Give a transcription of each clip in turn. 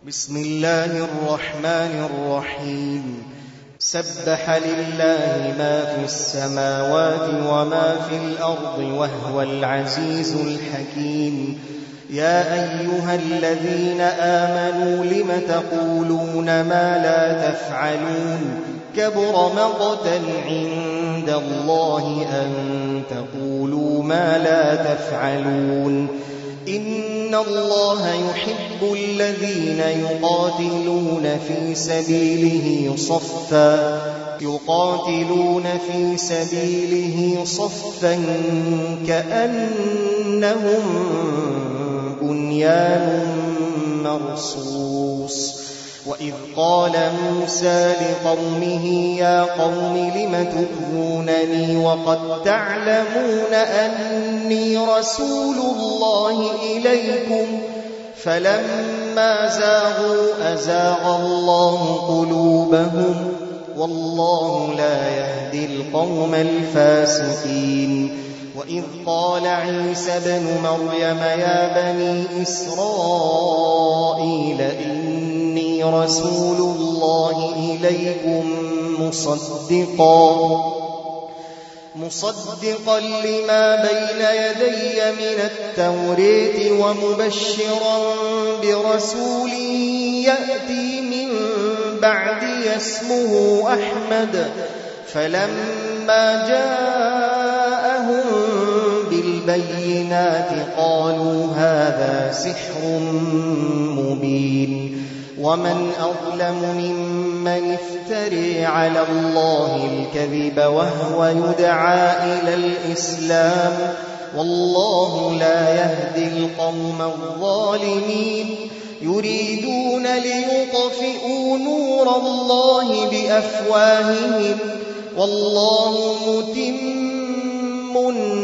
بسم الله الرحمن الرحيم سبح لله ما في السماوات وما في الأرض وهو العزيز الحكيم يا أيها الذين آمنوا لم تقولون ما لا تفعلون كبر مقتا عند الله أن تقولوا ما لا تفعلون إن الله يحب الذين يقاتلون في سبيله صفا كأنهم بنيان مرصوص وإذ قال موسى لقومه يا قوم لم تؤذونني وقد تعلمون أني رسول الله إليكم فلما زاغوا أزاغ الله قلوبهم والله لا يهدي القوم الفاسقين وإذ قال عيسى ابن مريم يا بني إسرائيل إني رسول الله إليكم مصدقا لما بين يدي من التوراة ومبشرا برسول يأتي من بعدي اسمه أحمد فلما جاءهم بالبينات قالوا هذا سحر مبين ومن أظلم ممن افتري على الله الكذب وهو يدعى إلى الإسلام والله لا يهدي القوم الظالمين يريدون ليطفئوا نور الله بأفواههم والله متم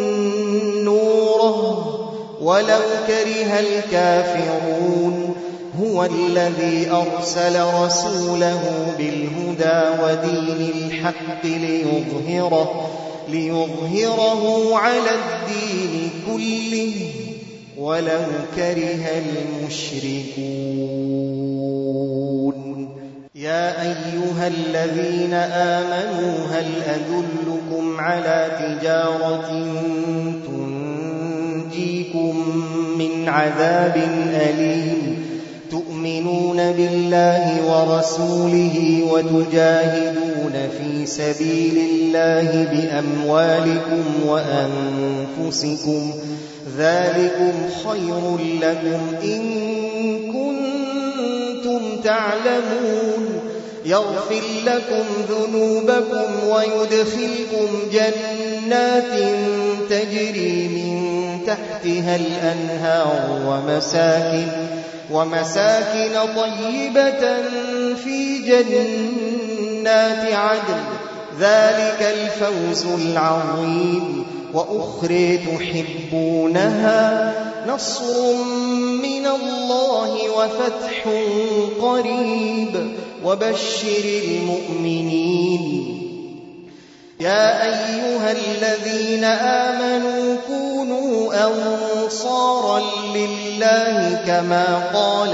نوره ولو كره الكافرون هو الذي أرسل رسوله بالهدى ودين الحق ليظهره على الدين كله ولو كره المشركون يا أيها الذين آمنوا هل أدلكم على تجارة تنجيكم من عذاب أليم تؤمنون بالله ورسوله وتجاهدون في سبيل الله بأموالكم وأنفسكم ذلكم خير لكم إن كنتم تعلمون يغفر لكم ذنوبكم ويدخلكم جنات تجري من تحتها الأنهار ومساكن طيبة في جنات عدن ذلك الفوز العظيم وأخرى تحبونها نصر من الله وفتح قريب وبشر المؤمنين يا أيها الذين آمنوا كونوا أنصارا لله كما قال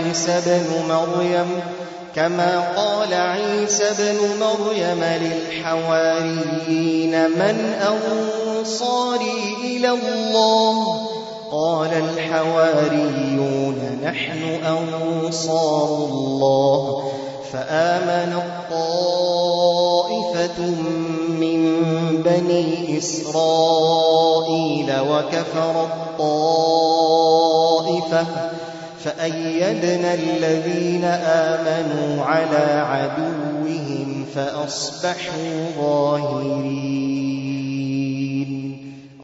عيسى بن مريم للحواريين من أنصاري إلى الله قال الحواريون نحن أنصار الله فآمنت طائفة من بني إسرائيل وكفرت طائفة فأيدنا الذين آمنوا على عدوهم فأصبحوا ظاهرين